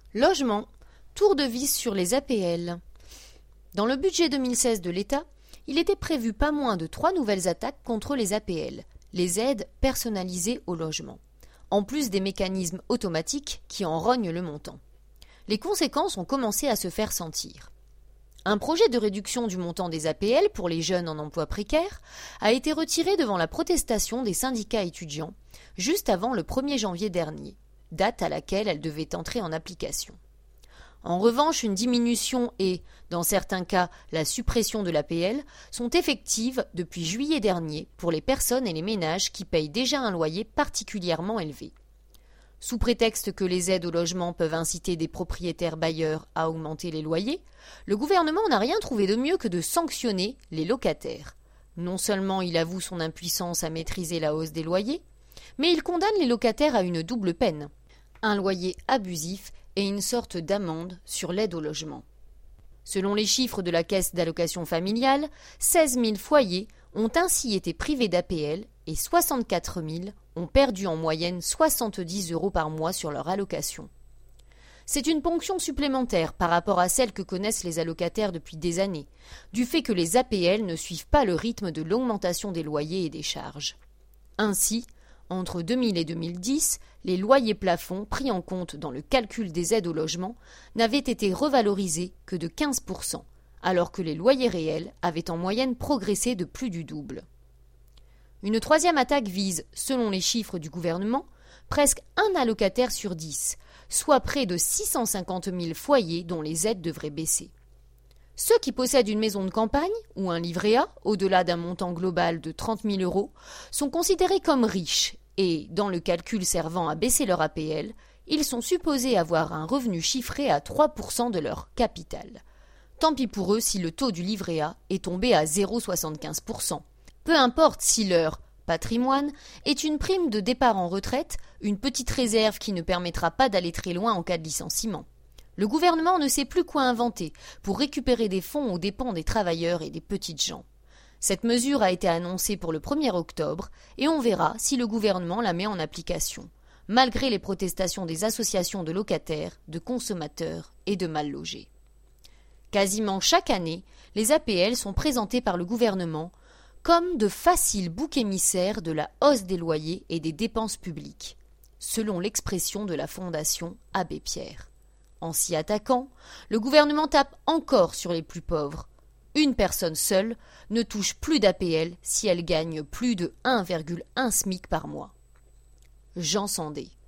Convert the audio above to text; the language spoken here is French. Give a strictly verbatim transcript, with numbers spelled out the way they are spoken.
Logement, tour de vis sur les A P L. Dans le budget deux mille seize de l'État, il était prévu pas moins de trois nouvelles attaques contre les A P L, les aides personnalisées au logement, en plus des mécanismes automatiques qui en rognent le montant. Les conséquences ont commencé à se faire sentir. Un projet de réduction du montant des A P L pour les jeunes en emploi précaire a été retiré devant la protestation des syndicats étudiants, juste avant le premier janvier dernier, date à laquelle elle devait entrer en application. En revanche, une diminution et, dans certains cas, la suppression de l'A P L sont effectives depuis juillet dernier pour les personnes et les ménages qui payent déjà un loyer particulièrement élevé. Sous prétexte que les aides au logement peuvent inciter des propriétaires bailleurs à augmenter les loyers, le gouvernement n'a rien trouvé de mieux que de sanctionner les locataires. Non seulement il avoue son impuissance à maîtriser la hausse des loyers, mais il condamne les locataires à une double peine, un loyer abusif et une sorte d'amende sur l'aide au logement. Selon les chiffres de la Caisse d'allocation familiale, seize mille foyers ont ainsi été privés d'A P L et soixante-quatre mille ont perdu en moyenne soixante-dix euros par mois sur leur allocation. C'est une ponction supplémentaire par rapport à celle que connaissent les allocataires depuis des années, du fait que les A P L ne suivent pas le rythme de l'augmentation des loyers et des charges. Ainsi, entre deux mille et deux mille dix, les loyers plafonds pris en compte dans le calcul des aides au logement n'avaient été revalorisés que de quinze pour cent, alors que les loyers réels avaient en moyenne progressé de plus du double. Une troisième attaque vise, selon les chiffres du gouvernement, presque un allocataire sur dix, soit près de six cent cinquante mille foyers dont les aides devraient baisser. Ceux qui possèdent une maison de campagne ou un livret A, au-delà d'un montant global de trente mille euros, sont considérés comme riches et, dans le calcul servant à baisser leur A P L, ils sont supposés avoir un revenu chiffré à trois pour cent de leur capital. Tant pis pour eux si le taux du livret A est tombé à zéro virgule soixante-quinze pour cent. Peu importe si leur patrimoine est une prime de départ en retraite, une petite réserve qui ne permettra pas d'aller très loin en cas de licenciement. Le gouvernement ne sait plus quoi inventer pour récupérer des fonds aux dépens des travailleurs et des petites gens. Cette mesure a été annoncée pour le premier octobre et on verra si le gouvernement la met en application, malgré les protestations des associations de locataires, de consommateurs et de mal logés. Quasiment chaque année, les A P L sont présentés par le gouvernement comme de faciles boucs émissaires de la hausse des loyers et des dépenses publiques, selon l'expression de la Fondation Abbé Pierre. En s'y attaquant, le gouvernement tape encore sur les plus pauvres. Une personne seule ne touche plus d'A P L si elle gagne plus de un virgule un SMIC par mois. Jean Sandé.